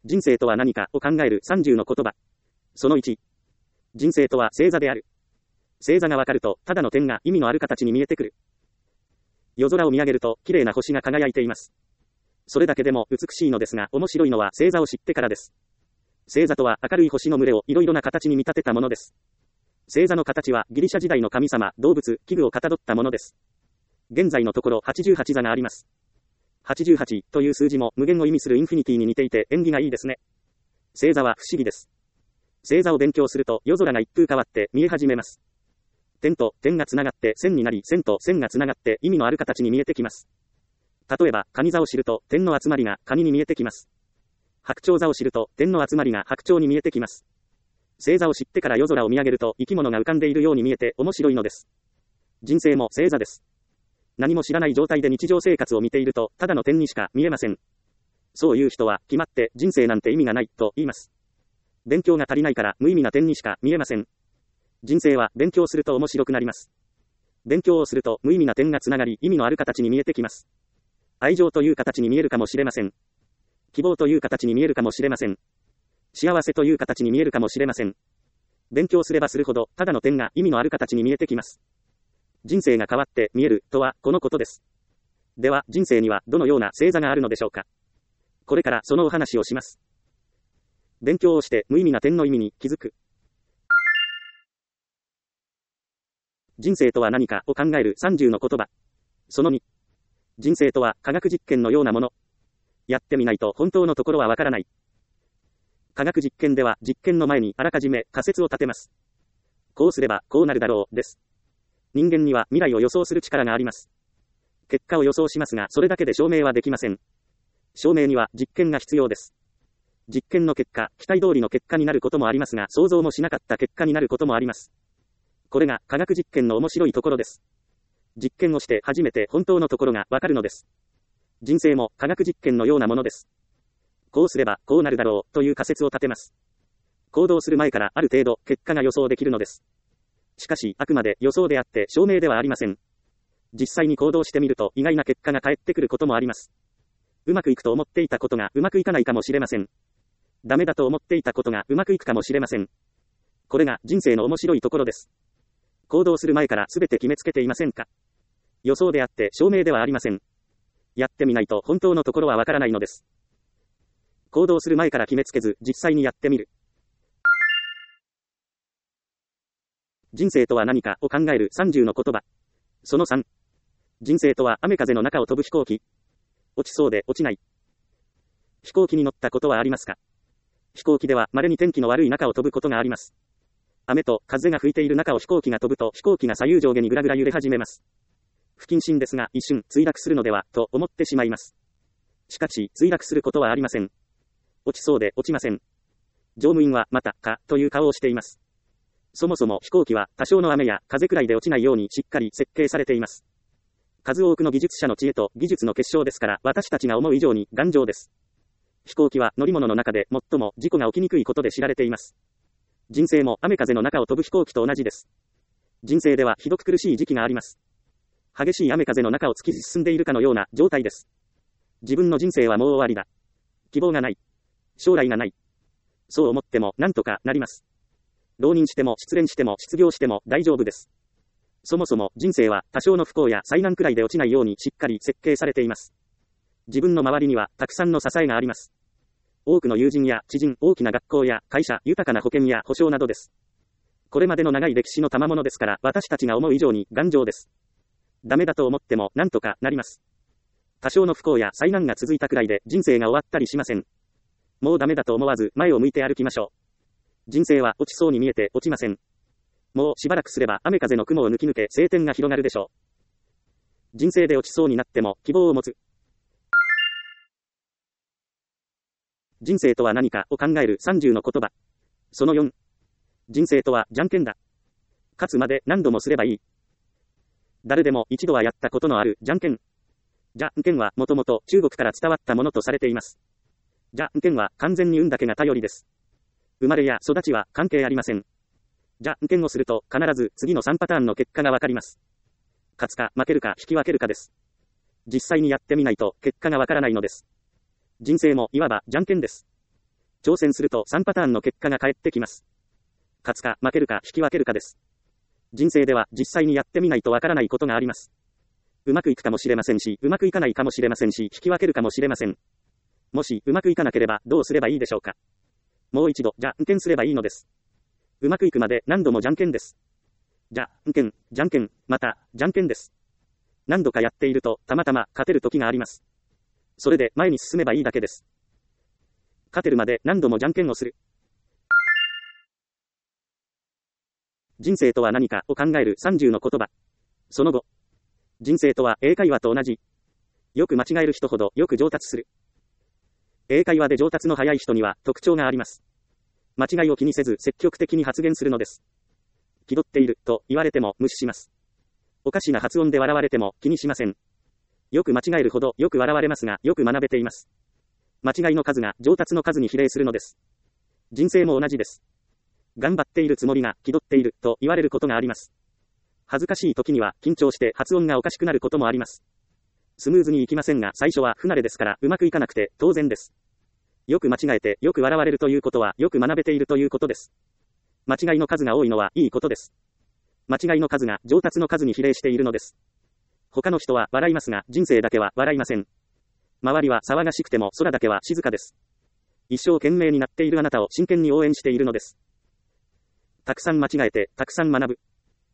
人生とは何かを考える30の言葉。その1。人生とは星座である。星座がわかると、ただの点が意味のある形に見えてくる。夜空を見上げると、綺麗な星が輝いています。それだけでも美しいのですが、面白いのは星座を知ってからです。星座とは明るい星の群れをいろいろな形に見立てたものです。星座の形はギリシャ時代の神様、動物、器具をかたどったものです。現在のところ88座があります。88という数字も無限を意味するインフィニティに似ていて縁起がいいですね。星座は不思議です。星座を勉強すると夜空が一風変わって見え始めます。点と点がつながって線になり、線と線がつながって意味のある形に見えてきます。例えば、蟹座を知ると点の集まりが蟹に見えてきます。白鳥座を知ると点の集まりが白鳥に見えてきます。星座を知ってから夜空を見上げると生き物が浮かんでいるように見えて面白いのです。人生も星座です。何も知らない状態で日常生活を見ていると、ただの点にしか見えません。そういう人は、決まって人生なんて意味がない、と言います。勉強が足りないから無意味な点にしか見えません。人生は勉強すると面白くなります。勉強をすると無意味な点がつながり、意味のある形に見えてきます。愛情という形に見えるかもしれません。希望という形に見えるかもしれません。幸せという形に見えるかもしれません。勉強すればするほど、ただの点が意味のある形に見えてきます。人生が変わって見えるとはこのことです。では人生にはどのような星座があるのでしょうか。これからそのお話をします。勉強をして無意味な点の意味に気づく。人生とは何かを考える30の言葉。その2。人生とは科学実験のようなもの。やってみないと本当のところはわからない。科学実験では実験の前にあらかじめ仮説を立てます。こうすればこうなるだろうです。人間には未来を予想する力があります。結果を予想しますが、それだけで証明はできません。証明には実験が必要です。実験の結果、期待通りの結果になることもありますが、想像もしなかった結果になることもあります。これが科学実験の面白いところです。実験をして初めて本当のところがわかるのです。人生も科学実験のようなものです。こうすればこうなるだろうという仮説を立てます。行動する前からある程度結果が予想できるのです。しかし、あくまで予想であって証明ではありません。実際に行動してみると意外な結果が返ってくることもあります。うまくいくと思っていたことがうまくいかないかもしれません。ダメだと思っていたことがうまくいくかもしれません。これが人生の面白いところです。行動する前から全て決めつけていませんか。予想であって証明ではありません。やってみないと本当のところはわからないのです。行動する前から決めつけず実際にやってみる。人生とは何かを考える30の言葉。その3。人生とは雨風の中を飛ぶ飛行機。落ちそうで落ちない。飛行機に乗ったことはありますか。飛行機では稀に天気の悪い中を飛ぶことがあります。雨と風が吹いている中を飛行機が飛ぶと飛行機が左右上下にぐらぐら揺れ始めます。不謹慎ですが一瞬墜落するのではと思ってしまいます。しかし墜落することはありません。落ちそうで落ちません。乗務員はまたかという顔をしています。そもそも飛行機は多少の雨や風くらいで落ちないようにしっかり設計されています。数多くの技術者の知恵と技術の結晶ですから私たちが思う以上に頑丈です。飛行機は乗り物の中で最も事故が起きにくいことで知られています。人生も雨風の中を飛ぶ飛行機と同じです。人生ではひどく苦しい時期があります。激しい雨風の中を突き進んでいるかのような状態です。自分の人生はもう終わりだ。希望がない。将来がない。そう思ってもなんとかなります。浪人しても失恋しても失業しても大丈夫です。そもそも人生は多少の不幸や災難くらいで落ちないようにしっかり設計されています。自分の周りにはたくさんの支えがあります。多くの友人や知人、大きな学校や会社、豊かな保険や保証などです。これまでの長い歴史の賜物ですから私たちが思う以上に頑丈です。ダメだと思ってもなんとかなります。多少の不幸や災難が続いたくらいで人生が終わったりしません。もうダメだと思わず前を向いて歩きましょう。人生は落ちそうに見えて落ちません。もうしばらくすれば雨風の雲を抜き抜け晴天が広がるでしょう。人生で落ちそうになっても希望を持つ。人生とは何かを考える30の言葉。その4。人生とはじゃんけんだ。勝つまで何度もすればいい。誰でも一度はやったことのあるじゃんけん。じゃんけんはもともと中国から伝わったものとされています。じゃんけんは完全に運だけが頼りです。生まれや育ちは関係ありません。じゃんけんをすると必ず次の3パターンの結果がわかります。勝つか負けるか引き分けるかです。実際にやってみないと結果がわからないのです。人生もいわばじゃんけんです。 挑戦すると3パターンの結果が返ってきます。勝つか負けるか引き分けるかです。人生では実際にやってみないとわからないことがあります。うまくいくかもしれませんし、うまくいかないかもしれませんし、引き分けるかもしれません。もしうまくいかなければどうすればいいでしょうか。もう一度じゃんけんすればいいのです。うまくいくまで何度もじゃんけんです。じゃんけん、じゃんけん、またじゃんけんです。何度かやっているとたまたま勝てる時があります。それで前に進めばいいだけです。勝てるまで何度もじゃんけんをする。人生とは何かを考える30の言葉。その後。人生とは英会話と同じ。よく間違える人ほどよく上達する。英会話で上達の早い人には特徴があります。間違いを気にせず積極的に発言するのです。気取っていると言われても無視します。おかしな発音で笑われても気にしません。よく間違えるほどよく笑われますがよく学べています。間違いの数が上達の数に比例するのです。人生も同じです。頑張っているつもりが気取っていると言われることがあります。恥ずかしい時には緊張して発音がおかしくなることもあります。スムーズにいきませんが最初は不慣れですからうまくいかなくて当然です。よく間違えてよく笑われるということはよく学べているということです。間違いの数が多いのはいいことです。間違いの数が上達の数に比例しているのです。他の人は笑いますが人生だけは笑いません。周りは騒がしくても空だけは静かです。一生懸命になっているあなたを真剣に応援しているのです。たくさん間違えてたくさん学ぶ。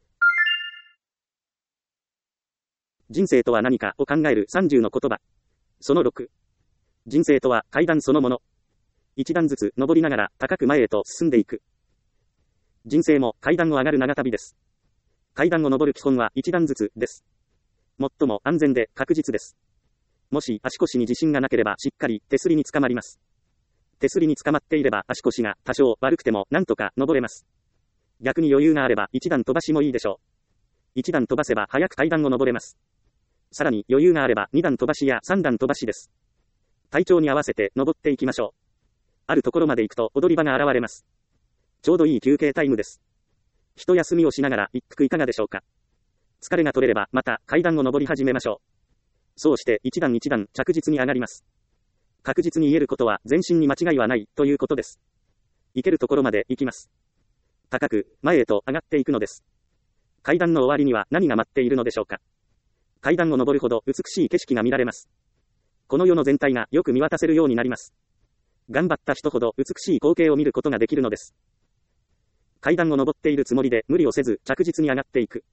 人生とは何かを考える30の言葉。その6。人生とは階段そのもの。一段ずつ登りながら高く前へと進んでいく。人生も階段を上がる長旅です。階段を登る基本は一段ずつです。最も安全で確実です。もし足腰に自信がなければしっかり手すりにつかまります。手すりにつかまっていれば足腰が多少悪くてもなんとか登れます。逆に余裕があれば一段飛ばしもいいでしょう。一段飛ばせば早く階段を登れます。さらに余裕があれば2段飛ばしや3段飛ばしです。体調に合わせて登っていきましょう。あるところまで行くと踊り場が現れます。ちょうどいい休憩タイムです。一休みをしながら一服いかがでしょうか。疲れが取れればまた階段を登り始めましょう。そうして一段一段着実に上がります。確実に言えることは全身に間違いはないということです。行けるところまで行きます。高く前へと上がっていくのです。階段の終わりには何が待っているのでしょうか。階段を登るほど美しい景色が見られます。この世の全体がよく見渡せるようになります。頑張った人ほど美しい光景を見ることができるのです。階段を登っているつもりで無理をせず着実に上がっていく。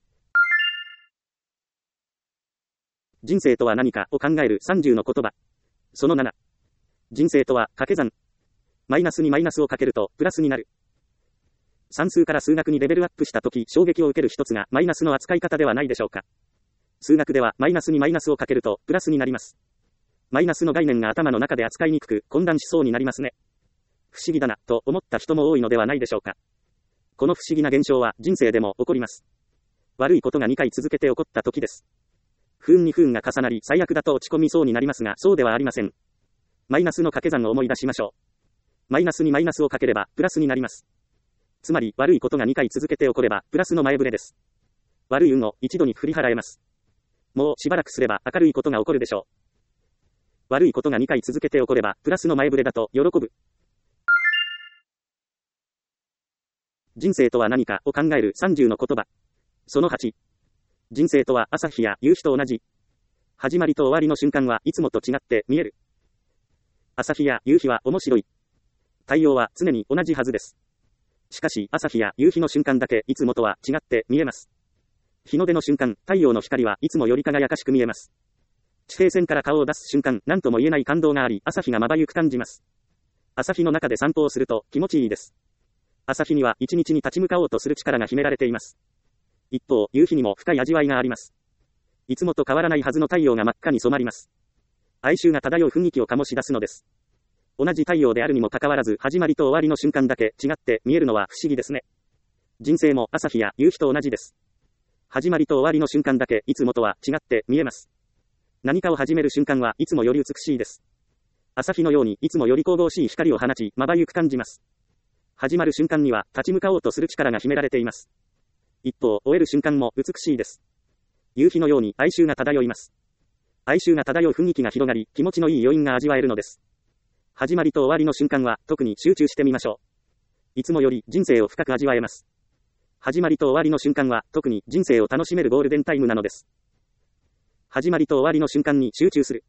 人生とは何かを考える30の言葉。その7。人生とは掛け算。マイナスにマイナスをかけるとプラスになる。算数から数学にレベルアップしたとき衝撃を受ける一つがマイナスの扱い方ではないでしょうか。数学ではマイナスにマイナスをかけるとプラスになります。マイナスの概念が頭の中で扱いにくく混乱しそうになりますね。不思議だなと思った人も多いのではないでしょうか。この不思議な現象は人生でも起こります。悪いことが2回続けて起こった時です。不運に不運が重なり最悪だと落ち込みそうになりますがそうではありません。マイナスの掛け算を思い出しましょう。マイナスにマイナスをかければプラスになります。つまり悪いことが2回続けて起こればプラスの前触れです。悪い運を一度に振り払えます。もうしばらくすれば明るいことが起こるでしょう。悪いことが2回続けて起こればプラスの前触れだと喜ぶ。人生とは何かを考える30の言葉。その8。人生とは朝日や夕日と同じ。始まりと終わりの瞬間はいつもと違って見える。朝日や夕日は面白い。太陽は常に同じはずです。しかし朝日や夕日の瞬間だけいつもとは違って見えます。日の出の瞬間、太陽の光はいつもより輝かしく見えます。地平線から顔を出す瞬間、何とも言えない感動があり、朝日がまばゆく感じます。朝日の中で散歩をすると気持ちいいです。朝日には一日に立ち向かおうとする力が秘められています。一方、夕日にも深い味わいがあります。いつもと変わらないはずの太陽が真っ赤に染まります。哀愁が漂う雰囲気を醸し出すのです。同じ太陽であるにもかかわらず、始まりと終わりの瞬間だけ違って見えるのは不思議ですね。人生も朝日や夕日と同じです。始まりと終わりの瞬間だけいつもとは違って見えます。何かを始める瞬間はいつもより美しいです。朝日のようにいつもより神々しい光を放ち、まばゆく感じます。始まる瞬間には立ち向かおうとする力が秘められています。一方、終える瞬間も美しいです。夕日のように哀愁が漂います。哀愁が漂う雰囲気が広がり、気持ちのいい余韻が味わえるのです。 始まりと終わりの瞬間は特に集中してみましょう。いつもより人生を深く味わえます。始まりと終わりの瞬間は特に人生を楽しめるゴールデンタイムなのです。始まりと終わりの瞬間に集中する。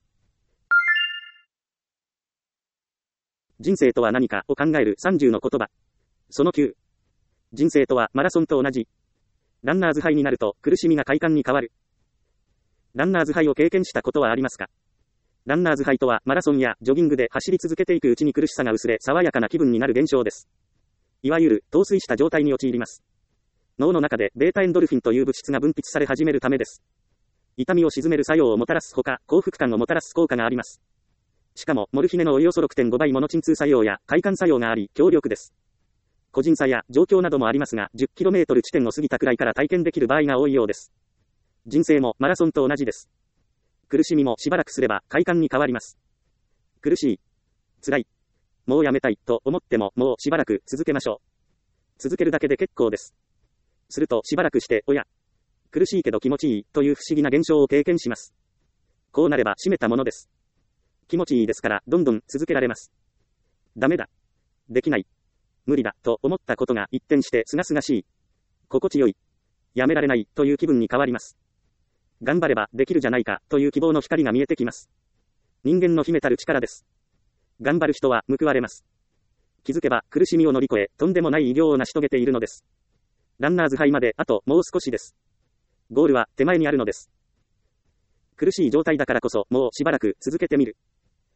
人生とは何かを考える30の言葉。その9。人生とはマラソンと同じ。ランナーズハイになると苦しみが快感に変わる。ランナーズハイを経験したことはありますか？ランナーズハイとはマラソンやジョギングで走り続けていくうちに苦しさが薄れ爽やかな気分になる現象です。いわゆる陶酔した状態に陥ります。脳の中でベータエンドルフィンという物質が分泌され始めるためです。痛みを鎮める作用をもたらすほか、幸福感をもたらす効果があります。しかも、モルヒネのおよそ 6.5 倍もの鎮痛作用や快感作用があり、強力です。個人差や状況などもありますが、10km 地点を過ぎたくらいから体験できる場合が多いようです。人生もマラソンと同じです。苦しみもしばらくすれば快感に変わります。苦しい、辛い、もうやめたいと思ってももうしばらく続けましょう。続けるだけで結構です。するとしばらくして、おや、苦しいけど気持ちいいという不思議な現象を経験します。こうなれば締めたものです。気持ちいいですからどんどん続けられます。ダメだ、できない、無理だと思ったことが一転してすがすがしい、心地よい、やめられないという気分に変わります。頑張ればできるじゃないかという希望の光が見えてきます。人間の秘めたる力です。頑張る人は報われます。気づけば苦しみを乗り越えとんでもない偉業を成し遂げているのです。ランナーズハイまであともう少しです。ゴールは手前にあるのです。苦しい状態だからこそもうしばらく続けてみる。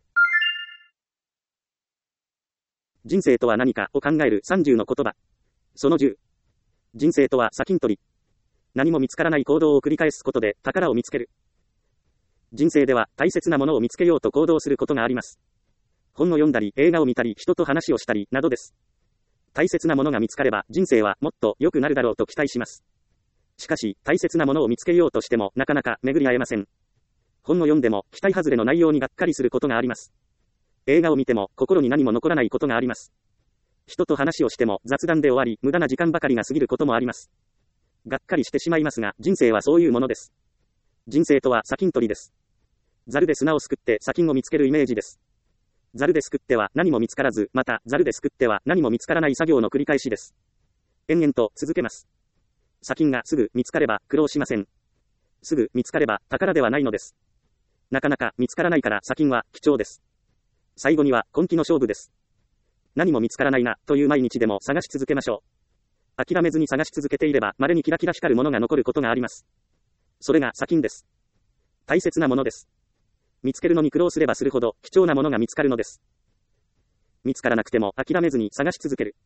人生とは何かを考える30の言葉。その10。人生とは先ん取り。何も見つからない行動を繰り返すことで宝を見つける。人生では大切なものを見つけようと行動することがあります。本を読んだり、映画を見たり、人と話をしたり、などです。大切なものが見つかれば人生はもっと良くなるだろうと期待します。しかし、大切なものを見つけようとしてもなかなか巡り合えません。本を読んでも期待外れの内容にがっかりすることがあります。映画を見ても心に何も残らないことがあります。人と話をしても雑談で終わり、無駄な時間ばかりが過ぎることもあります。がっかりしてしまいますが、人生はそういうものです。人生とは砂金取りです。ザルで砂をすくって砂金を見つけるイメージです。ザルですくっては何も見つからず、またザルですくっては何も見つからない作業の繰り返しです。延々と続けます。砂金がすぐ見つかれば苦労しません。すぐ見つかれば宝ではないのです。なかなか見つからないから砂金は貴重です。最後には根気の勝負です。何も見つからないなという毎日でも探し続けましょう。諦めずに探し続けていれば稀にキラキラ光るものが残ることがあります。それが砂金です。大切なものです。見つけるのに苦労すればするほど貴重なものが見つかるのです。見つからなくても諦めずに探し続ける。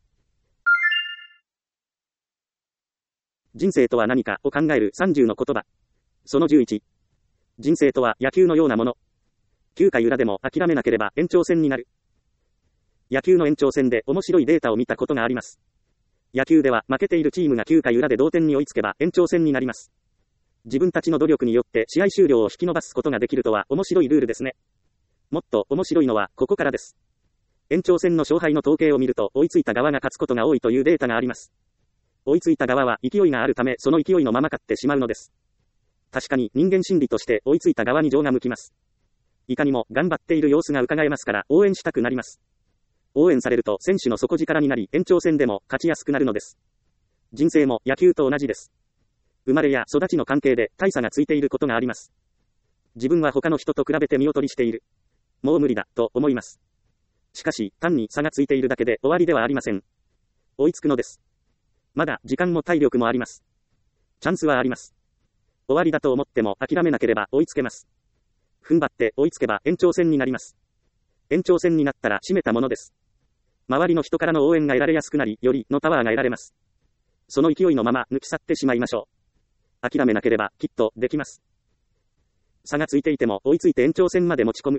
人生とは何かを考える30の言葉。その11。人生とは野球のようなもの。9回裏でも諦めなければ延長戦になる。野球の延長戦で面白いデータを見たことがあります。野球では負けているチームが9回裏で同点に追いつけば延長戦になります。自分たちの努力によって試合終了を引き延ばすことができるとは面白いルールですね。もっと面白いのはここからです。延長戦の勝敗の統計を見ると追いついた側が勝つことが多いというデータがあります。追いついた側は勢いがあるためその勢いのまま勝ってしまうのです。確かに人間心理として追いついた側に情が向きます。いかにも頑張っている様子が伺えますから応援したくなります。応援されると選手の底力になり延長戦でも勝ちやすくなるのです。人生も野球と同じです。生まれや育ちの関係で大差がついていることがあります。自分は他の人と比べて見劣りしている。もう無理だと思います。しかし単に差がついているだけで終わりではありません。追いつくのです。まだ時間も体力もあります。チャンスはあります。終わりだと思っても諦めなければ追いつけます。踏ん張って追いつけば延長戦になります。延長戦になったら締めたものです。周りの人からの応援が得られやすくなり、よりのパワーが得られます。その勢いのまま抜き去ってしまいましょう。諦めなければきっとできます。差がついていても追いついて延長戦まで持ち込む。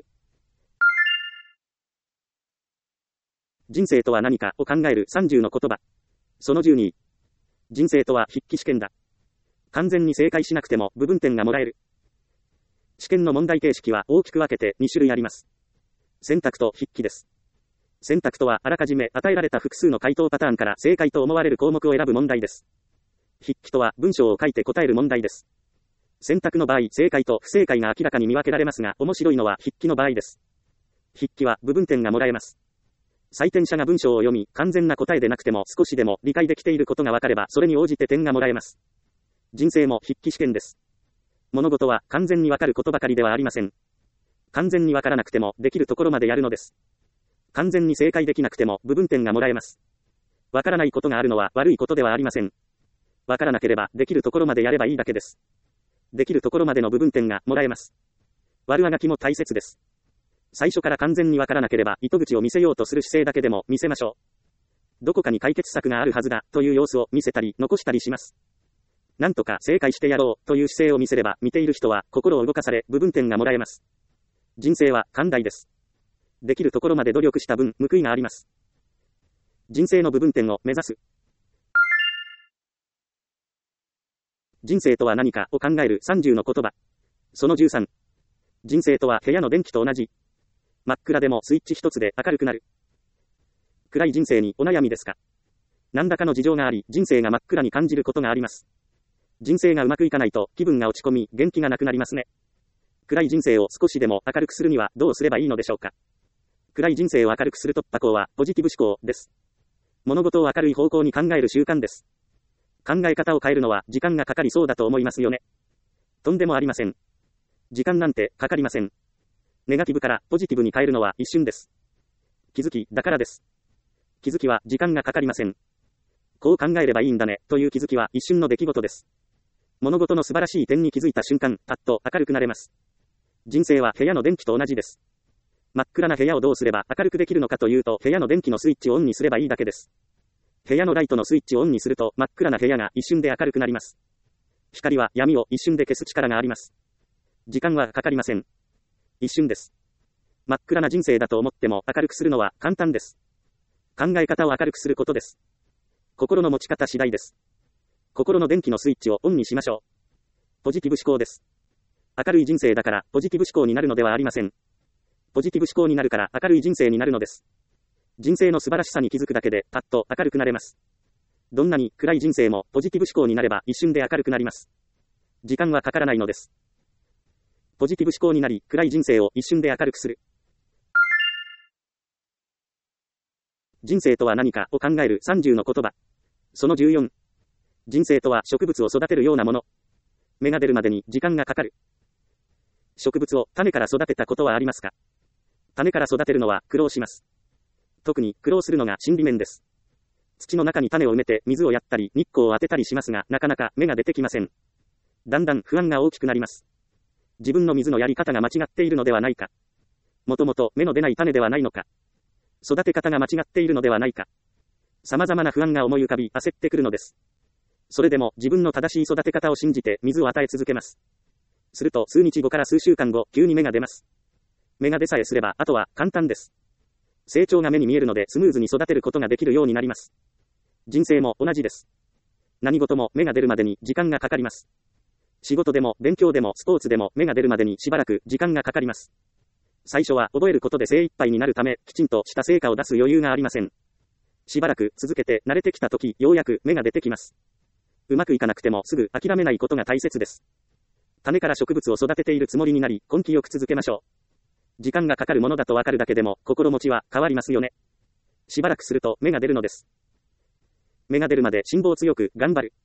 人生とは何かを考える30の言葉。その12。人生とは筆記試験だ。完全に正解しなくても部分点がもらえる。試験の問題形式は大きく分けて2種類あります。選択と筆記です。選択とはあらかじめ与えられた複数の回答パターンから正解と思われる項目を選ぶ問題です。筆記とは文章を書いて答える問題です。選択の場合、正解と不正解が明らかに見分けられますが、面白いのは筆記の場合です。 筆記は部分点がもらえます。採点者が文章を読み、完全な答えでなくても少しでも理解できていることがわかれば、それに応じて点がもらえます。人生も筆記試験です。物事は完全にわかることばかりではありません。完全にわからなくてもできるところまでやるのです。完全に正解できなくても部分点がもらえます。わからないことがあるのは悪いことではありません。わからなければできるところまでやればいいだけです。できるところまでの部分点がもらえます。悪あがきも大切です。最初から完全にわからなければ糸口を見せようとする姿勢だけでも見せましょう。どこかに解決策があるはずだという様子を見せたり残したりします。なんとか正解してやろうという姿勢を見せれば見ている人は心を動かされ部分点がもらえます。人生は寛大です。できるところまで努力した分報いがあります。人生の部分点を目指す。人生とは何かを考える30の言葉。その13。人生とは部屋の電気と同じ。真っ暗でもスイッチ一つで明るくなる。暗い人生にお悩みですか？何らかの事情があり、人生が真っ暗に感じることがあります。人生がうまくいかないと気分が落ち込み、元気がなくなりますね。暗い人生を少しでも明るくするにはどうすればいいのでしょうか？暗い人生を明るくする突破口はポジティブ思考です。物事を明るい方向に考える習慣です。考え方を変えるのは時間がかかりそうだと思いますよね。とんでもありません。時間なんてかかりません。ネガティブからポジティブに変えるのは一瞬です。気づきだからです。気づきは時間がかかりません。こう考えればいいんだねという気づきは一瞬の出来事です。物事の素晴らしい点に気づいた瞬間、パッと明るくなれます。人生は部屋の電気と同じです。真っ暗な部屋をどうすれば明るくできるのかというと、部屋の電気のスイッチをオンにすればいいだけです。部屋のライトのスイッチをオンにすると、真っ暗な部屋が一瞬で明るくなります。光は闇を一瞬で消す力があります。時間はかかりません。一瞬です。真っ暗な人生だと思っても明るくするのは簡単です。考え方を明るくすることです。心の持ち方次第です。心の電気のスイッチをオンにしましょう。ポジティブ思考です。明るい人生だからポジティブ思考になるのではありません。ポジティブ思考になるから明るい人生になるのです。人生の素晴らしさに気づくだけでパッと明るくなれます。どんなに暗い人生もポジティブ思考になれば一瞬で明るくなります。時間はかからないのです。ポジティブ思考になり暗い人生を一瞬で明るくする。人生とは何かを考える30の言葉。その14。人生とは植物を育てるようなもの。芽が出るまでに時間がかかる。植物を種から育てたことはありますか？種から育てるのは苦労します。特に苦労するのが心理面です。土の中に種を埋めて水をやったり日光を当てたりしますが、なかなか芽が出てきません。だんだん不安が大きくなります。自分の水のやり方が間違っているのではないか。もともと芽の出ない種ではないのか。育て方が間違っているのではないか。様々な不安が思い浮かび焦ってくるのです。それでも自分の正しい育て方を信じて水を与え続けます。すると数日後から数週間後、急に芽が出ます。芽が出さえすれば、あとは簡単です。成長が目に見えるのでスムーズに育てることができるようになります。人生も同じです。何事も芽が出るまでに時間がかかります。仕事でも勉強でもスポーツでも芽が出るまでにしばらく時間がかかります。最初は覚えることで精一杯になるため、きちんとした成果を出す余裕がありません。しばらく続けて慣れてきたとき、ようやく芽が出てきます。うまくいかなくてもすぐ諦めないことが大切です。種から植物を育てているつもりになり、根気よく続けましょう。時間がかかるものだとわかるだけでも、心持ちは変わりますよね。しばらくすると芽が出るのです。芽が出るまで辛抱強く頑張る。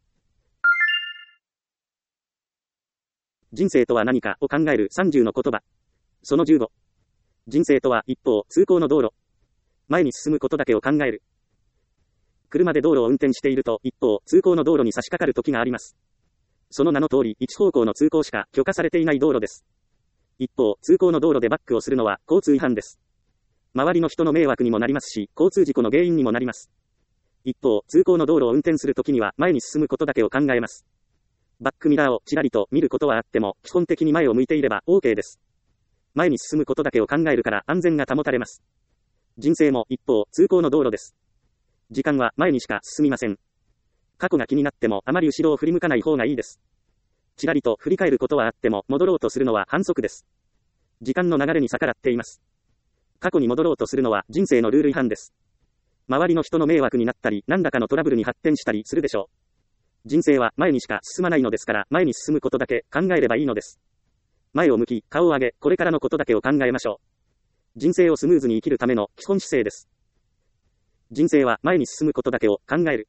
人生とは何かを考える30の言葉。その15。人生とは一方通行の道路。前に進むことだけを考える。車で道路を運転していると一方通行の道路に差し掛かる時があります。その名の通り一方向の通行しか許可されていない道路です。一方通行の道路でバックをするのは交通違反です。周りの人の迷惑にもなりますし、交通事故の原因にもなります。一方通行の道路を運転するときには前に進むことだけを考えます。バックミラーをちらりと見ることはあっても、基本的に前を向いていれば OK です。前に進むことだけを考えるから安全が保たれます。人生も一方通行の道路です。時間は前にしか進みません。過去が気になってもあまり後ろを振り向かない方がいいです。ちらりと振り返ることはあっても戻ろうとするのは反則です。時間の流れに逆らっています。過去に戻ろうとするのは人生のルール違反です。周りの人の迷惑になったり何らかのトラブルに発展したりするでしょう。人生は前にしか進まないのですから、前に進むことだけ考えればいいのです。前を向き顔を上げ、これからのことだけを考えましょう。 人生をスムーズに生きるための基本姿勢です。人生は前に進むことだけを考える。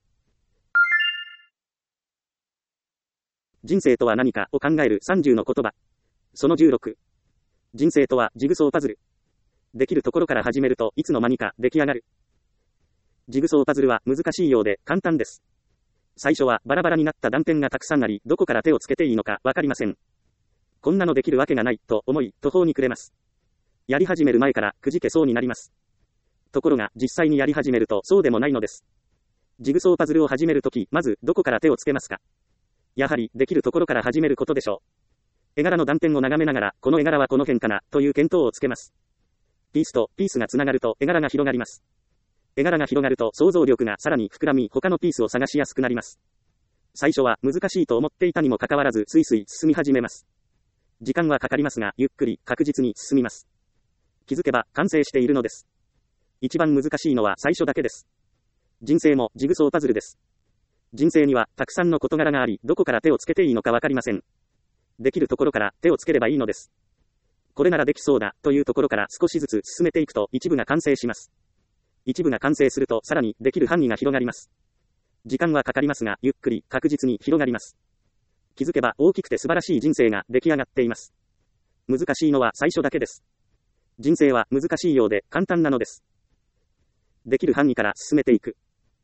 人生とは何かを考える30の言葉。その16。人生とはジグソーパズル。できるところから始めるといつの間にか出来上がる。ジグソーパズルは難しいようで簡単です。最初はバラバラになった断片がたくさんあり、どこから手をつけていいのかわかりません。こんなのできるわけがないと思い途方に暮れます。やり始める前からくじけそうになります。ところが実際にやり始めるとそうでもないのです。ジグソーパズルを始めるとき、まずどこから手をつけますか？やはりできるところから始めることでしょう。絵柄の断片を眺めながら、この絵柄はこの辺かなという見当をつけます。ピースとピースがつながると絵柄が広がります。絵柄が広がると想像力がさらに膨らみ、他のピースを探しやすくなります。最初は難しいと思っていたにもかかわらず、スイスイ進み始めます。時間はかかりますが、ゆっくり確実に進みます。気づけば完成しているのです。一番難しいのは最初だけです。人生もジグソーパズルです。人生にはたくさんの事柄があり、どこから手をつけていいのかわかりません。できるところから手をつければいいのです。これならできそうだというところから少しずつ進めていくと一部が完成します。一部が完成するとさらにできる範囲が広がります。時間はかかりますが、ゆっくり確実に広がります。気づけば大きくて素晴らしい人生が出来上がっています。難しいのは最初だけです。人生は難しいようで簡単なのです。できる範囲から進めていく。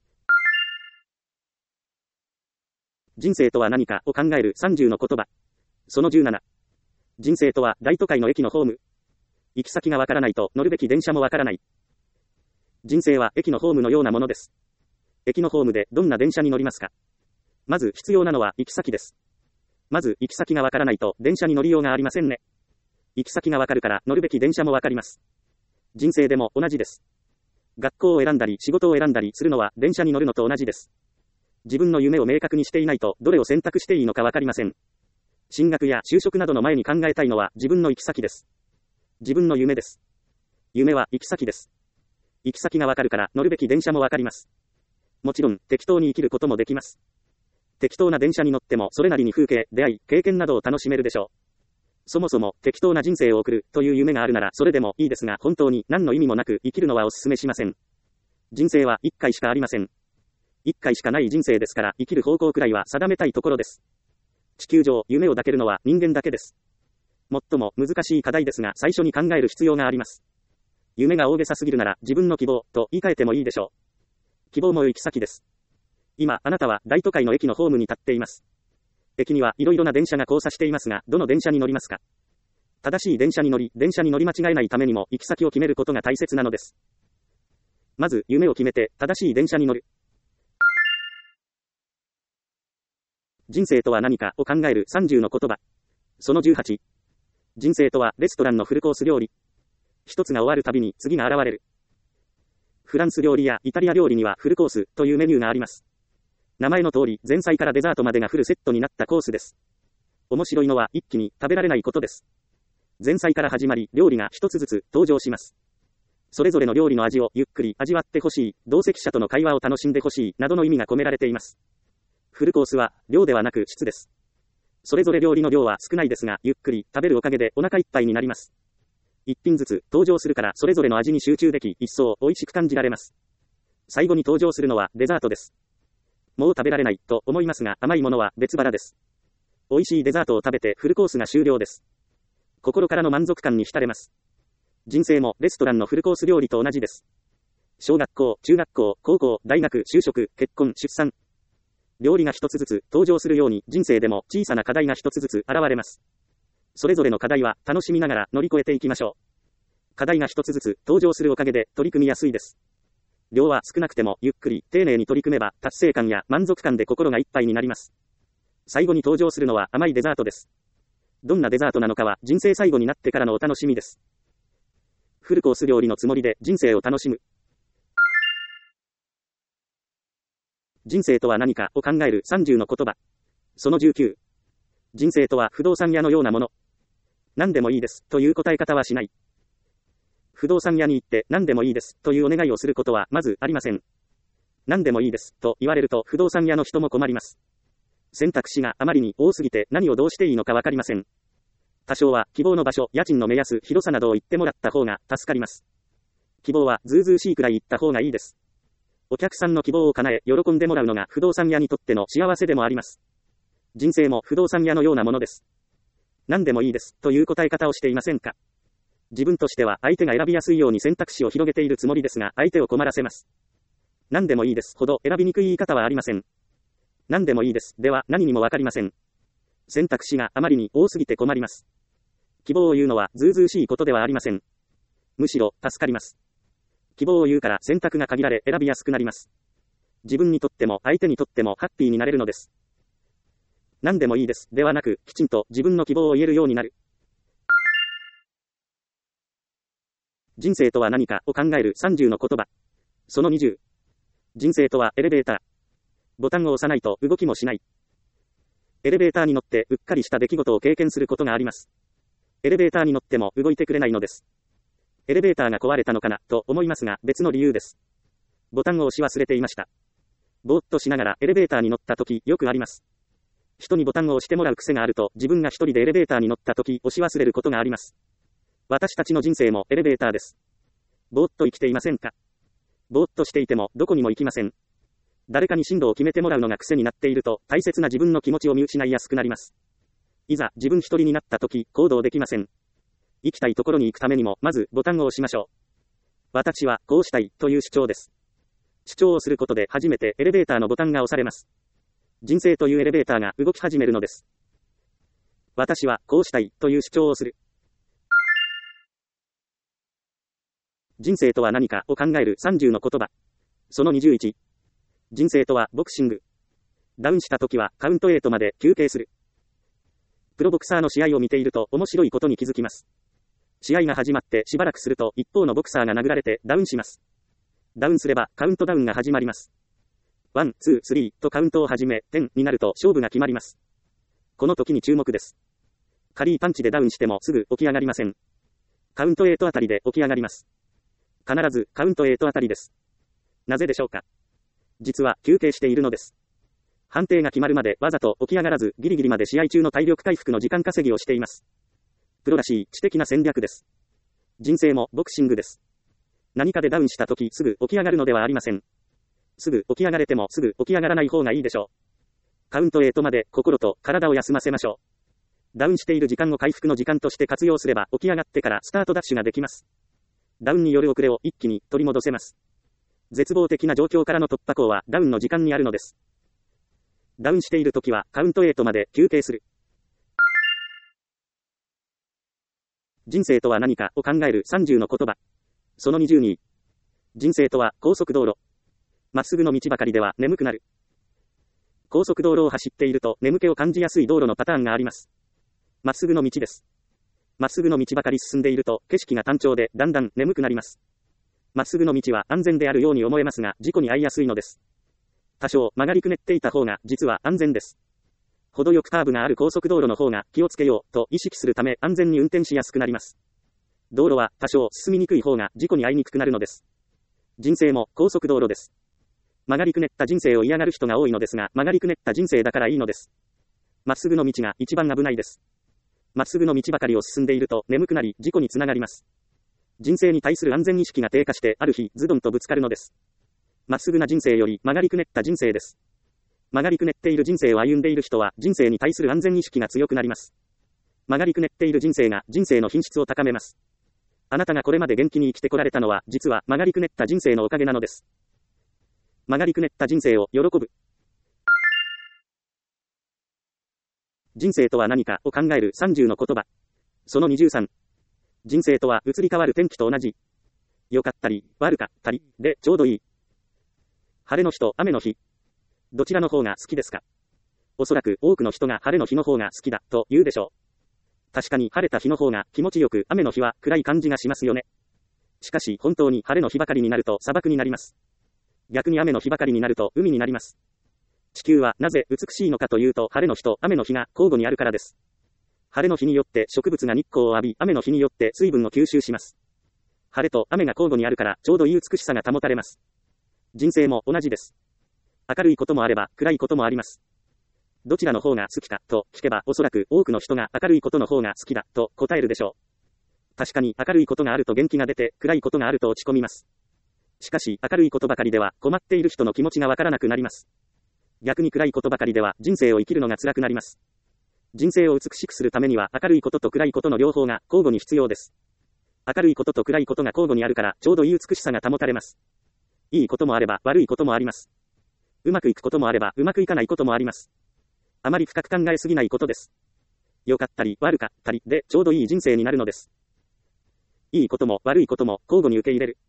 人生とは何かを考える30の言葉。その17。人生とは大都会の駅のホーム。行き先がわからないと乗るべき電車もわからない。人生は駅のホームのようなものです。駅のホームでどんな電車に乗りますか？まず必要なのは行き先です。まず行き先がわからないと電車に乗りようがありませんね。行き先がわかるから乗るべき電車もわかります。人生でも同じです。学校を選んだり仕事を選んだりするのは電車に乗るのと同じです。自分の夢を明確にしていないとどれを選択していいのかわかりません。進学や就職などの前に考えたいのは自分の行き先です。自分の夢です。夢は行き先です。行き先がわかるから乗るべき電車もわかります。もちろん適当に生きることもできます。適当な電車に乗ってもそれなりに風景、出会い、経験などを楽しめるでしょう。そもそも適当な人生を送るという夢があるならそれでもいいですが、本当に何の意味もなく生きるのはお勧めしません。人生は一回しかありません。一回しかない人生ですから生きる方向くらいは定めたいところです。地球上夢を抱けるのは人間だけです。最も難しい課題ですが最初に考える必要があります。夢が大げさすぎるなら自分の希望と言い換えてもいいでしょう。希望も行き先です。今あなたは大都会の駅のホームに立っています。駅にはいろいろな電車が交差していますが、どの電車に乗りますか？正しい電車に乗り間違えないためにも行き先を決めることが大切なのです。まず夢を決めて正しい電車に乗る。人生とは何かを考える30の言葉。その18。人生とはレストランのフルコース料理。一つが終わるたびに次が現れる。フランス料理やイタリア料理にはフルコースというメニューがあります。名前の通り前菜からデザートまでがフルセットになったコースです。面白いのは一気に食べられないことです。前菜から始まり料理が一つずつ登場します。それぞれの料理の味をゆっくり味わってほしい、同席者との会話を楽しんでほしいなどの意味が込められています。フルコースは量ではなく質です。それぞれ料理の量は少ないですが、ゆっくり食べるおかげでお腹いっぱいになります。一品ずつ登場するからそれぞれの味に集中でき、一層美味しく感じられます。最後に登場するのはデザートです。もう食べられないと思いますが、甘いものは別腹です。美味しいデザートを食べてフルコースが終了です。心からの満足感に浸れます。人生もレストランのフルコース料理と同じです。小学校、中学校、高校、大学、就職、結婚、出産。料理が一つずつ登場するように人生でも小さな課題が一つずつ現れます。それぞれの課題は楽しみながら乗り越えていきましょう。課題が一つずつ登場するおかげで取り組みやすいです。量は少なくてもゆっくり丁寧に取り組めば達成感や満足感で心がいっぱいになります。最後に登場するのは甘いデザートです。どんなデザートなのかは人生最後になってからのお楽しみです。フルコース料理のつもりで人生を楽しむ。人生とは何かを考える30の言葉。その19。人生とは不動産屋のようなもの。何でもいいですという答え方はしない。不動産屋に行って何でもいいですというお願いをすることはまずありません。何でもいいですと言われると不動産屋の人も困ります。選択肢があまりに多すぎて何をどうしていいのかわかりません。 多少は希望の場所、家賃の目安、広さなどを言ってもらった方が助かります。希望はずうずうしいくらい言った方がいいです。お客さんの希望を叶え、喜んでもらうのが不動産屋にとっての幸せでもあります。人生も不動産屋のようなものです。何でもいいです、という答え方をしていませんか？自分としては相手が選びやすいように選択肢を広げているつもりですが、相手を困らせます。何でもいいですほど選びにくい言い方はありません。何でもいいです。では何にもわかりません。選択肢があまりに多すぎて困ります。希望を言うのはずうずうしいことではありません。むしろ助かります。希望を言うから選択が限られ選びやすくなります。自分にとっても相手にとってもハッピーになれるのです。何でもいいです。ではなく、きちんと自分の希望を言えるようになる。人生とは何かを考える30の言葉。その20。人生とはエレベーター。ボタンを押さないと動きもしない。エレベーターに乗ってうっかりした出来事を経験することがあります。エレベーターに乗っても動いてくれないのです。エレベーターが壊れたのかなと思いますが別の理由です。ボタンを押し忘れていました。ぼーっとしながらエレベーターに乗った時よくあります。人にボタンを押してもらう癖があると自分が一人でエレベーターに乗った時押し忘れることがあります。私たちの人生もエレベーターです。ぼーっと生きていませんか？ぼーっとしていてもどこにも行きません。誰かに進路を決めてもらうのが癖になっていると大切な自分の気持ちを見失いやすくなります。いざ自分一人になった時行動できません。行きたいところに行くためにもまずボタンを押しましょう。私はこうしたいという主張です。主張をすることで初めてエレベーターのボタンが押されます。人生というエレベーターが動き始めるのです。私はこうしたいという主張をする。人生とは何かを考える30の言葉。その21。人生とはボクシング。ダウンした時はカウント8まで休憩する。プロボクサーの試合を見ていると面白いことに気づきます。試合が始まってしばらくすると一方のボクサーが殴られてダウンします。ダウンすればカウントダウンが始まります。1、2、3とカウントを始め、10になると勝負が決まります。この時に注目です。軽いパンチでダウンしてもすぐ起き上がりません。カウント8あたりで起き上がります。必ずカウント8あたりです。なぜでしょうか？実は休憩しているのです。判定が決まるまでわざと起き上がらずギリギリまで試合中の体力回復の時間稼ぎをしています。プロらしい知的な戦略です。人生もボクシングです。何かでダウンした時すぐ起き上がるのではありません。すぐ起き上がれてもすぐ起き上がらない方がいいでしょう。カウント8まで心と体を休ませましょう。ダウンしている時間を回復の時間として活用すれば起き上がってからスタートダッシュができます。ダウンによる遅れを一気に取り戻せます。絶望的な状況からの突破口はダウンの時間にあるのです。ダウンしているときはカウント8まで休憩する。人生とは何かを考える30の言葉。その22。人生とは高速道路。まっすぐの道ばかりでは眠くなる。高速道路を走っていると眠気を感じやすい道路のパターンがあります。まっすぐの道です。まっすぐの道ばかり進んでいると景色が単調でだんだん眠くなります。まっすぐの道は安全であるように思えますが事故に遭いやすいのです。多少曲がりくねっていた方が実は安全です。程よくカーブがある高速道路の方が気をつけようと意識するため安全に運転しやすくなります。道路は多少進みにくい方が事故に遭いにくくなるのです。人生も高速道路です。曲がりくねった人生を嫌がる人が多いのですが曲がりくねった人生だからいいのです。まっすぐの道が一番危ないです。まっすぐの道ばかりを進んでいると眠くなり事故につながります。人生に対する安全意識が低下してある日ズドンとぶつかるのです。まっすぐな人生より曲がりくねった人生です。曲がりくねっている人生を歩んでいる人は人生に対する安全意識が強くなります。曲がりくねっている人生が人生の品質を高めます。あなたがこれまで元気に生きてこられたのは実は曲がりくねった人生のおかげなのです。曲がりくねった人生を喜ぶ。人生とは何かを考える30の言葉。その23。人生とは移り変わる天気と同じ。良かったり悪かったりでちょうどいい。晴れの日と雨の日。どちらの方が好きですか？おそらく多くの人が晴れの日の方が好きだと言うでしょう。確かに晴れた日の方が気持ちよく雨の日は暗い感じがしますよね。しかし本当に晴れの日ばかりになると砂漠になります。逆に雨の日ばかりになると海になります。地球はなぜ美しいのかというと晴れの日と雨の日が交互にあるからです。晴れの日によって植物が日光を浴び、雨の日によって水分を吸収します。晴れと雨が交互にあるからちょうどいい美しさが保たれます。人生も同じです。明るいこともあれば暗いこともあります。 どちらの方が好きかと聞けばおそらく多くの人が明るいことの方が好きだと答えるでしょう。確かに明るいことがあると元気が出て暗いことがあると落ち込みます。しかし明るいことばかりでは困っている人の気持ちがわからなくなります。逆に暗いことばかりでは人生を生きるのが辛くなります。人生を美しくするためには明るいことと暗いことの両方が交互に必要です。明るいことと暗いことが交互にあるからちょうどいい美しさが保たれます。いいこともあれば悪いこともあります。うまくいくこともあればうまくいかないこともあります。あまり深く考えすぎないことです。良かったり悪かったりでちょうどいい人生になるのです。いいことも悪いことも交互に受け入れる。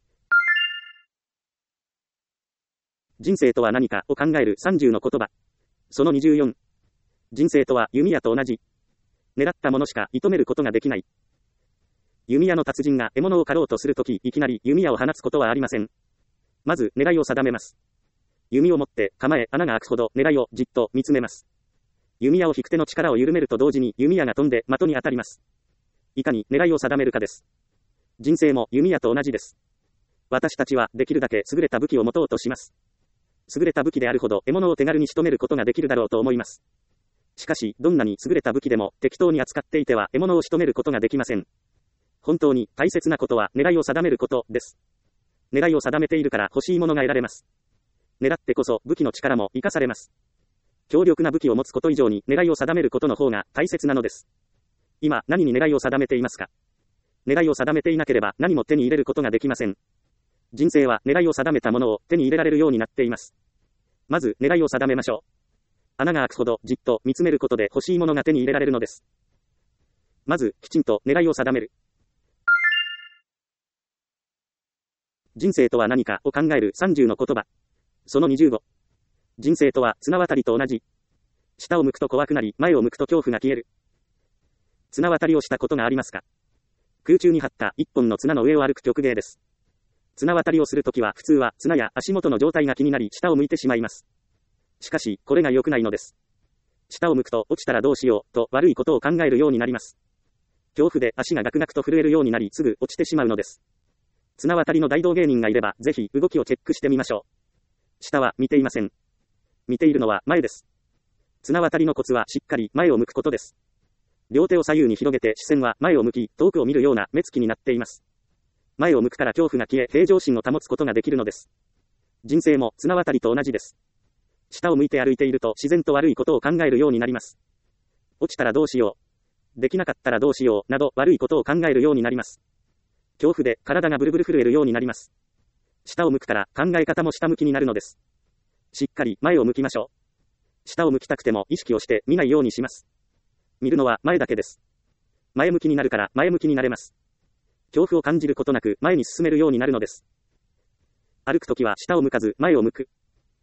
人生とは何かを考える30の言葉。その24。人生とは弓矢と同じ。狙ったものしか射止めることができない。弓矢の達人が獲物を狩ろうとするとき、いきなり弓矢を放つことはありません。まず狙いを定めます。弓を持って構え穴が開くほど狙いをじっと見つめます。弓矢を引く手の力を緩めると同時に弓矢が飛んで的に当たります。いかに狙いを定めるかです。人生も弓矢と同じです。私たちはできるだけ優れた武器を持とうとします。優れた武器であるほど獲物を手軽に仕留めることができるだろうと思います。しかし、どんなに優れた武器でも適当に扱っていては獲物を仕留めることができません。本当に大切なことは狙いを定めることです。狙いを定めているから欲しいものが得られます。狙ってこそ武器の力も生かされます。強力な武器を持つこと以上に狙いを定めることの方が大切なのです。今、何に狙いを定めていますか？狙いを定めていなければ何も手に入れることができません。人生は狙いを定めたものを手に入れられるようになっています。まず狙いを定めましょう。穴が開くほどじっと見つめることで欲しいものが手に入れられるのです。まずきちんと狙いを定める。人生とは何かを考える30の言葉。その25。人生とは綱渡りと同じ。下を向くと怖くなり、前を向くと恐怖が消える。綱渡りをしたことがありますか？空中に張った一本の綱の上を歩く曲芸です。綱渡りをするときは普通は綱や足元の状態が気になり下を向いてしまいます。しかし、これが良くないのです。下を向くと落ちたらどうしようと悪いことを考えるようになります。恐怖で足がガクガクと震えるようになりすぐ落ちてしまうのです。綱渡りの大道芸人がいればぜひ動きをチェックしてみましょう。下は見ていません。見ているのは前です。綱渡りのコツはしっかり前を向くことです。両手を左右に広げて視線は前を向き、遠くを見るような目つきになっています。前を向くから恐怖が消え、平常心を保つことができるのです。人生も綱渡りと同じです。下を向いて歩いていると自然と悪いことを考えるようになります。落ちたらどうしよう。できなかったらどうしようなど悪いことを考えるようになります。恐怖で体がブルブル震えるようになります。下を向くから考え方も下向きになるのです。しっかり前を向きましょう。下を向きたくても意識をして見ないようにします。見るのは前だけです。前向きになるから前向きになれます。恐怖を感じることなく前に進めるようになるのです。歩くときは下を向かず前を向く。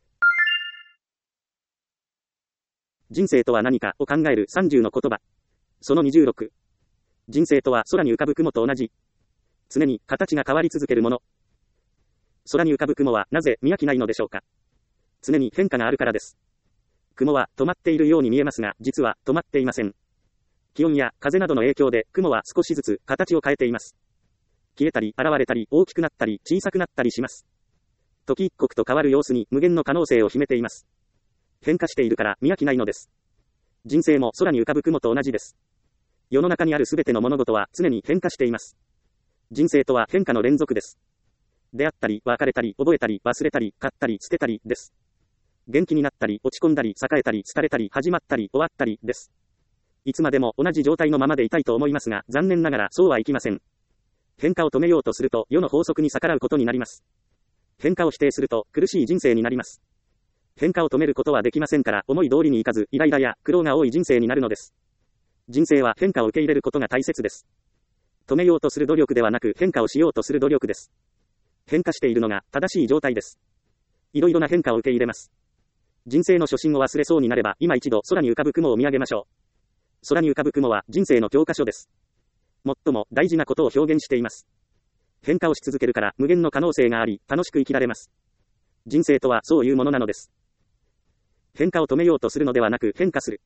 人生とは何かを考える30の言葉。その26。人生とは空に浮かぶ雲と同じ。常に形が変わり続けるもの。空に浮かぶ雲はなぜ見飽きないのでしょうか。常に変化があるからです。雲は止まっているように見えますが、実は止まっていません。気温や風などの影響で雲は少しずつ形を変えています。消えたり現れたり大きくなったり小さくなったりします。時一刻と変わる様子に無限の可能性を秘めています。変化しているから見飽きないのです。人生も空に浮かぶ雲と同じです。世の中にあるすべての物事は常に変化しています。人生とは変化の連続です。出会ったり別れたり覚えたり忘れたり買ったり捨てたりです。元気になったり落ち込んだり栄えたり疲れたり始まったり終わったりです。いつまでも同じ状態のままでいたいと思いますが、残念ながらそうはいきません。変化を止めようとすると世の法則に逆らうことになります。変化を否定すると苦しい人生になります。変化を止めることはできませんから思い通りにいかずイライラや苦労が多い人生になるのです。人生は変化を受け入れることが大切です。止めようとする努力ではなく変化をしようとする努力です。変化しているのが正しい状態です。いろいろな変化を受け入れます。人生の初心を忘れそうになれば今一度空に浮かぶ雲を見上げましょう。空に浮かぶ雲は人生の教科書です。最も大事なことを表現しています。変化をし続けるから無限の可能性があり楽しく生きられます。人生とはそういうものなのです。変化を止めようとするのではなく変化する。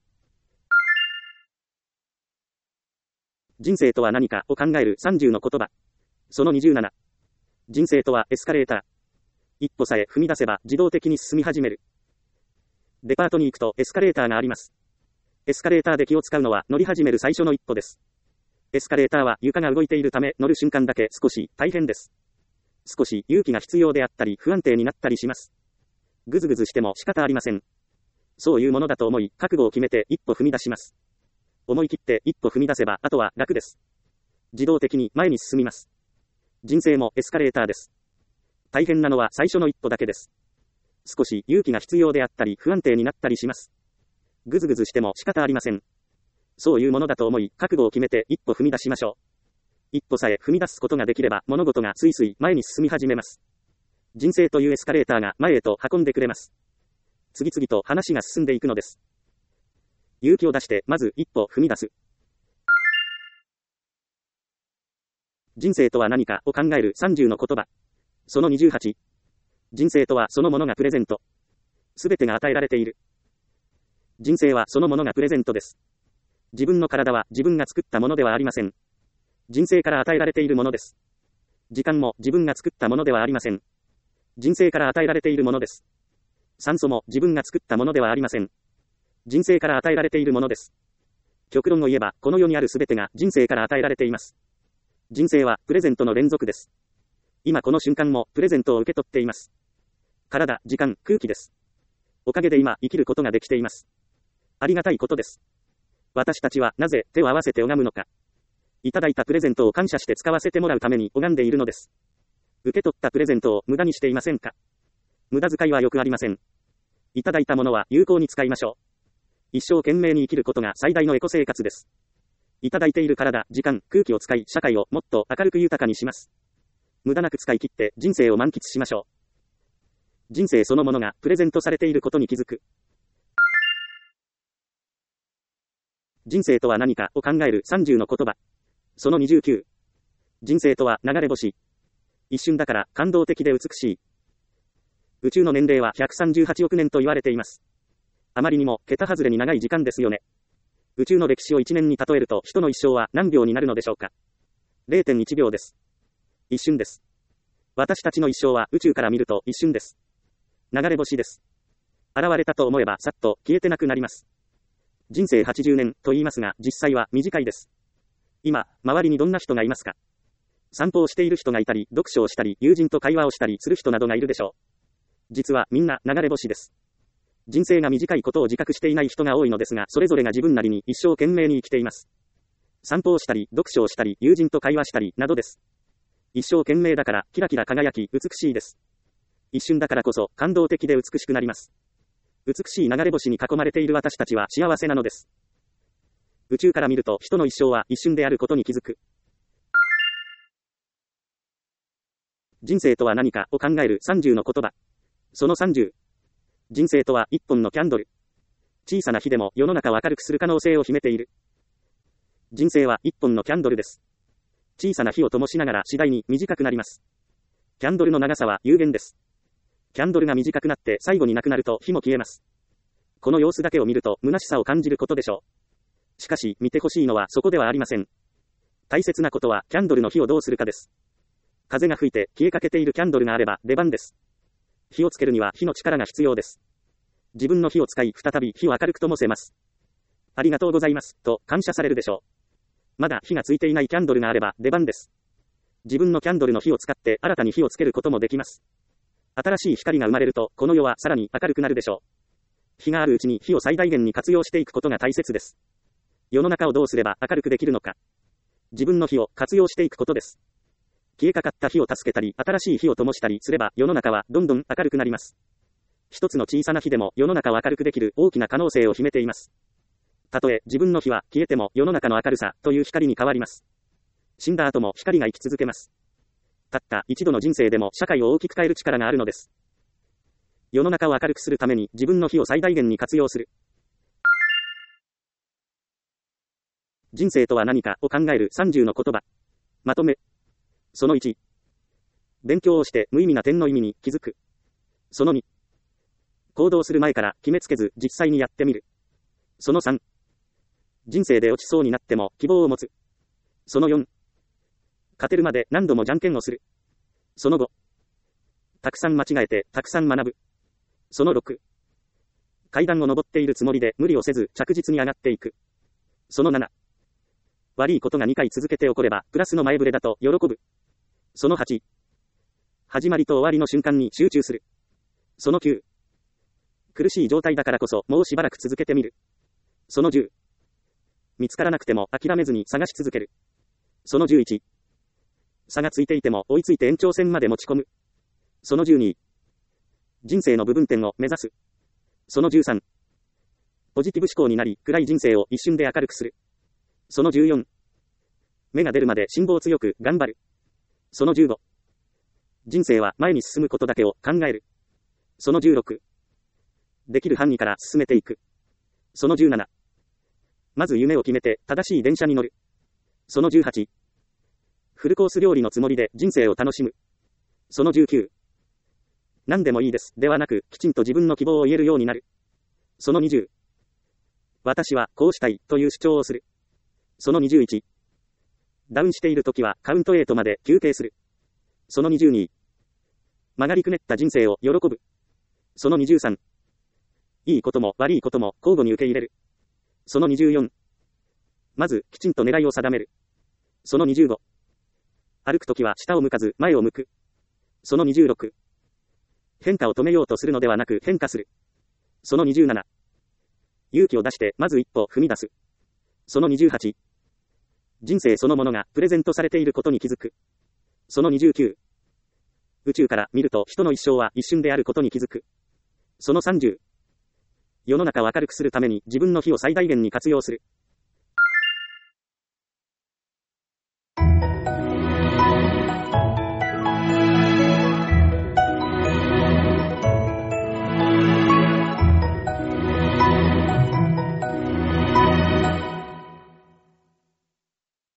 人生とは何かを考える30の言葉。その27。人生とはエスカレーター。一歩さえ踏み出せば自動的に進み始める。 デパートに行くとエスカレーターがあります。エスカレーターで気を使うのは乗り始める最初の一歩です。エスカレーターは床が動いているため乗る瞬間だけ少し大変です。少し勇気が必要であったり不安定になったりします。ぐずぐずしても仕方ありません。そういうものだと思い、覚悟を決めて一歩踏み出します。思い切って一歩踏み出せばあとは楽です。自動的に前に進みます。人生もエスカレーターです。大変なのは最初の一歩だけです。少し勇気が必要であったり不安定になったりします。ぐずぐずしても仕方ありません。そういうものだと思い、覚悟を決めて一歩踏み出しましょう。一歩さえ踏み出すことができれば物事がスイスイ前に進み始めます。人生というエスカレーターが前へと運んでくれます。次々と話が進んでいくのです。勇気を出してまず一歩踏み出す。人生とは何かを考える30の言葉。その28。人生とはそのものがプレゼント。すべてが与えられている。人生はそのものがプレゼントです。自分の体は自分が作ったものではありません。人生から与えられているものです。時間も自分が作ったものではありません。人生から与えられているものです。酸素も自分が作ったものではありません。人生から与えられているものです。極論を言えば、この世にあるすべてが人生から与えられています。人生はプレゼントの連続です。今この瞬間もプレゼントを受け取っています。体、時間、空気です。おかげで今生きることができています。ありがたいことです。私たちはなぜ手を合わせて拝むのか。いただいたプレゼントを感謝して使わせてもらうために拝んでいるのです。受け取ったプレゼントを無駄にしていませんか。無駄遣いはよくありません。いただいたものは有効に使いましょう。一生懸命に生きることが最大のエコ生活です。いただいている体、時間、空気を使い、社会をもっと明るく豊かにします。無駄なく使い切って人生を満喫しましょう。人生そのものがプレゼントされていることに気づく。人生とは何かを考える30の言葉。その29。人生とは流れ星。一瞬だから感動的で美しい。宇宙の年齢は138億年と言われています。あまりにも桁外れに長い時間ですよね。宇宙の歴史を1年に例えると人の一生は何秒になるのでしょうか。0.1 秒です。一瞬です。私たちの一生は宇宙から見ると一瞬です。流れ星です。現れたと思えばさっと消えてなくなります。人生80年と言いますが実際は短いです。今、周りにどんな人がいますか。散歩をしている人がいたり、読書をしたり、友人と会話をしたりする人などがいるでしょう。実はみんな流れ星です。人生が短いことを自覚していない人が多いのですが、それぞれが自分なりに一生懸命に生きています。散歩をしたり、読書をしたり、友人と会話したり、などです。一生懸命だから、キラキラ輝き、美しいです。一瞬だからこそ、感動的で美しくなります。美しい流れ星に囲まれている私たちは幸せなのです。宇宙から見ると人の一生は一瞬であることに気づく。人生とは何かを考える30の言葉。その30。人生とは一本のキャンドル。小さな火でも世の中を明るくする可能性を秘めている。人生は一本のキャンドルです。小さな火を灯しながら次第に短くなります。キャンドルの長さは有限です。キャンドルが短くなって最後になくなると火も消えます。この様子だけを見ると虚しさを感じることでしょう。しかし見てほしいのはそこではありません。大切なことはキャンドルの火をどうするかです。風が吹いて消えかけているキャンドルがあれば出番です。火をつけるには火の力が必要です。自分の火を使い再び火を明るく灯せます。ありがとうございますと感謝されるでしょう。まだ火がついていないキャンドルがあれば出番です。自分のキャンドルの火を使って新たに火をつけることもできます。新しい光が生まれるとこの世はさらに明るくなるでしょう。火があるうちに火を最大限に活用していくことが大切です。世の中をどうすれば明るくできるのか。自分の火を活用していくことです。消えかかった火を助けたり、新しい火を灯したりすれば世の中はどんどん明るくなります。一つの小さな火でも世の中を明るくできる大きな可能性を秘めています。たとえ自分の火は消えても世の中の明るさという光に変わります。死んだ後も光が生き続けます。たった一度の人生でも社会を大きく変える力があるのです。世の中を明るくするために自分の火を最大限に活用する。人生とは何かを考える30の言葉。まとめ。その1。勉強をして無意味な点の意味に気づく。その2。行動する前から決めつけず実際にやってみる。その3。人生で落ちそうになっても希望を持つ。その4。勝てるまで何度もじゃんけんをする。その5。たくさん間違えてたくさん学ぶ。その6。 階段を登っているつもりで無理をせず着実に上がっていく。その7、悪いことが2回続けて起これば、プラスの前触れだと喜ぶ。その8、始まりと終わりの瞬間に集中する。その9、苦しい状態だからこそもうしばらく続けてみる。その10、見つからなくても諦めずに探し続ける。その11、差がついていても追いついて延長戦まで持ち込む。その12、人生の部分点を目指す。その13、ポジティブ思考になり暗い人生を一瞬で明るくする。その14、芽が出るまで辛抱強く頑張る。その15、人生は前に進むことだけを考える。その16、できる範囲から進めていく。その17、まず夢を決めて正しい電車に乗る。その18、フルコース料理のつもりで人生を楽しむ。その19、何でもいいですではなくきちんと自分の希望を言えるようになる。その20、私はこうしたいという主張をする。その21、ダウンしているときはカウント8まで休憩する。その22、曲がりくねった人生を喜ぶ。その23、いいことも悪いことも交互に受け入れる。その24、まずきちんと狙いを定める。その25、歩くときは下を向かず前を向く。その26、変化を止めようとするのではなく変化する。その27、勇気を出してまず一歩踏み出す。その28、人生そのものがプレゼントされていることに気づく。その29、宇宙から見ると人の一生は一瞬であることに気づく。その30、世の中を明るくするために自分の火を最大限に活用する。